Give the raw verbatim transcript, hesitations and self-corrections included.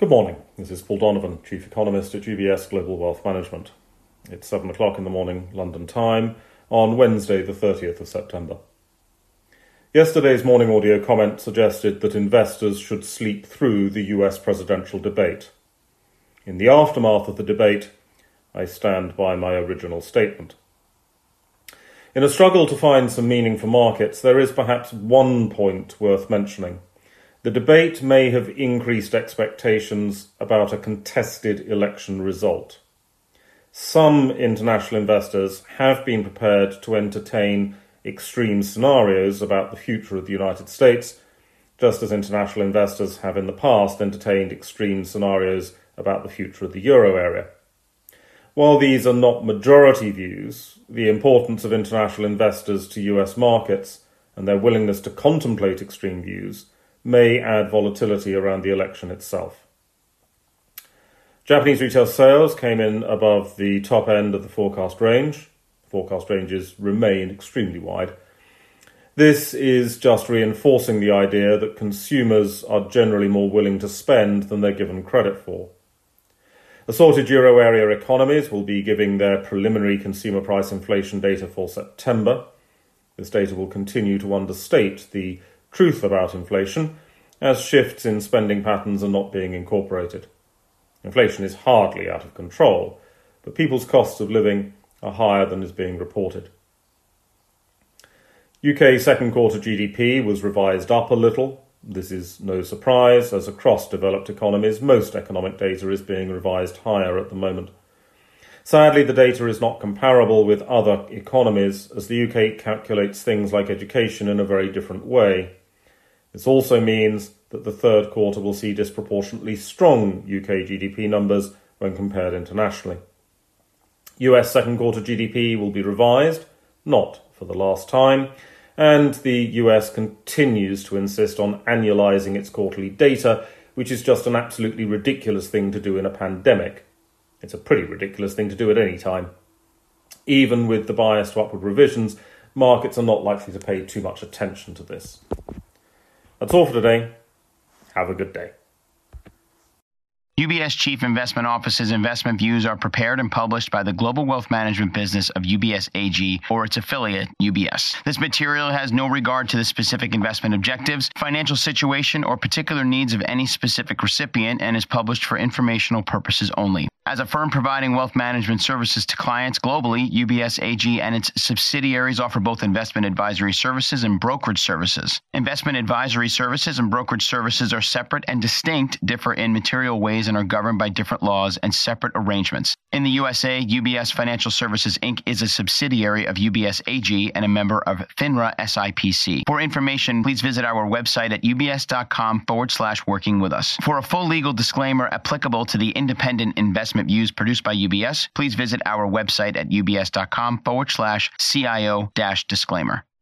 Good morning. This is Paul Donovan, Chief Economist at U B S Global Wealth Management. It's seven o'clock in the morning, London time, on Wednesday the thirtieth of September. Yesterday's morning audio comment suggested that investors should sleep through the U S presidential debate. In the aftermath of the debate, I stand by my original statement. In a struggle to find some meaning for markets, there is perhaps one point worth mentioning. The debate may have increased expectations about a contested election result. Some international investors have been prepared to entertain extreme scenarios about the future of the United States, just as international investors have in the past entertained extreme scenarios about the future of the euro area. While these are not majority views, the importance of international investors to U S markets and their willingness to contemplate extreme views may add volatility around the election itself. Japanese retail sales came in above the top end of the forecast range. Forecast ranges remain extremely wide. This is just reinforcing the idea that consumers are generally more willing to spend than they're given credit for. Assorted euro area economies will be giving their preliminary consumer price inflation data for September. This data will continue to understate the truth about inflation, as shifts in spending patterns are not being incorporated. Inflation is hardly out of control, but people's costs of living are higher than is being reported. U K second quarter G D P was revised up a little. This is no surprise, as across developed economies, most economic data is being revised higher at the moment. Sadly, the data is not comparable with other economies, as the U K calculates things like education in a very different way. This also means that the third quarter will see disproportionately strong U K G D P numbers when compared internationally. U S second quarter G D P will be revised, not for the last time, and the U S continues to insist on annualizing its quarterly data, which is just an absolutely ridiculous thing to do in a pandemic. It's a pretty ridiculous thing to do at any time. Even with the bias to upward revisions, markets are not likely to pay too much attention to this. That's all for today. Have a good day. U B S Chief Investment Office's investment views are prepared and published by the global wealth management business of U B S A G or its affiliate, U B S. This material has no regard to the specific investment objectives, financial situation, or particular needs of any specific recipient and is published for informational purposes only. As a firm providing wealth management services to clients globally, U B S A G and its subsidiaries offer both investment advisory services and brokerage services. Investment advisory services and brokerage services are separate and distinct, differ in material ways, and are governed by different laws and separate arrangements. In the U S A, U B S Financial Services Incorporated is a subsidiary of U B S A G and a member of FINRA S I P C. For information, please visit our website at ubs.com forward slash working with us. For a full legal disclaimer applicable to the independent investment views produced by U B S, please visit our website at ubs.com forward slash CIO dash disclaimer.